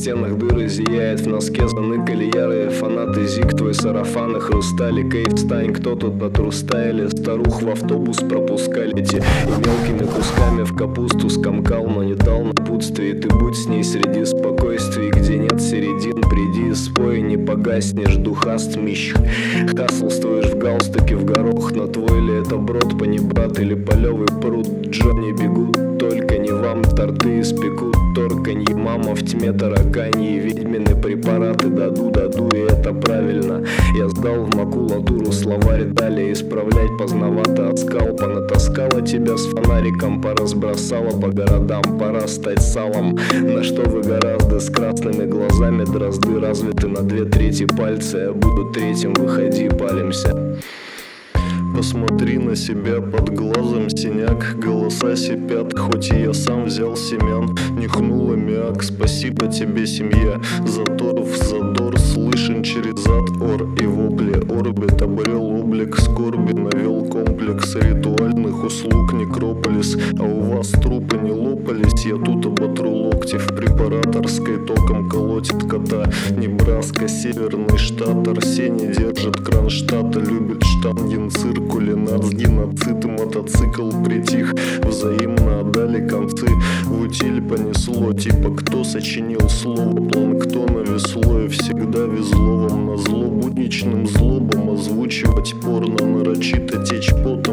стенах дыры зияет, в носке заныкали ярые фанаты. Зиг, твой сарафан и хрустали. Кейв, встань, кто тут на труста? Или старух в автобус пропускали те, и мелкими кусками в капусту скомкал, но не дал напутствия. И ты будь с ней среди спокойствий, где нет середин. Приди и спой, не погаснешь, духаст мищ. Хаслствуешь в галстуке в горох, но твой ли это брод, панибрат или полевый пруд? Джонни бегут, только не вам торты испекут. Торканье, мама в тьме тараканьи, ведьмины препараты даду, и это правильно. Я сдал в макулатуру словарь, далее исправлять поздновато. Оскал понатаскала тебя с фонариком, поразбросала по городам, пора стать салом. На что вы гораздо с красными глазами, дрозды развиты на 2/3 пальца. Я буду третьим, выходи, палимся. Посмотри на себя, под глазом синяк, голоса сипят, хоть и я сам взял семян. Нюхнул аммиак, спасибо тебе, семья. Затор в задор слышен через ад, ор и вопли. Орбит обрел облик скорби, навел комплекс ритуальных услуг некрополис. А у вас трупы не лопались, я тут оботру локти. В препараторской током колотит кота. Небраска, северный штат, Арсений держит Кронштадта, любит штангин цирк. Кулинат, геноцид и мотоцикл притих. Взаимно отдали концы, в утиль понесло. Типа кто сочинил слово, планктона весло. И всегда везло вам назло будничным злобам озвучивать порно, нарочито течь потом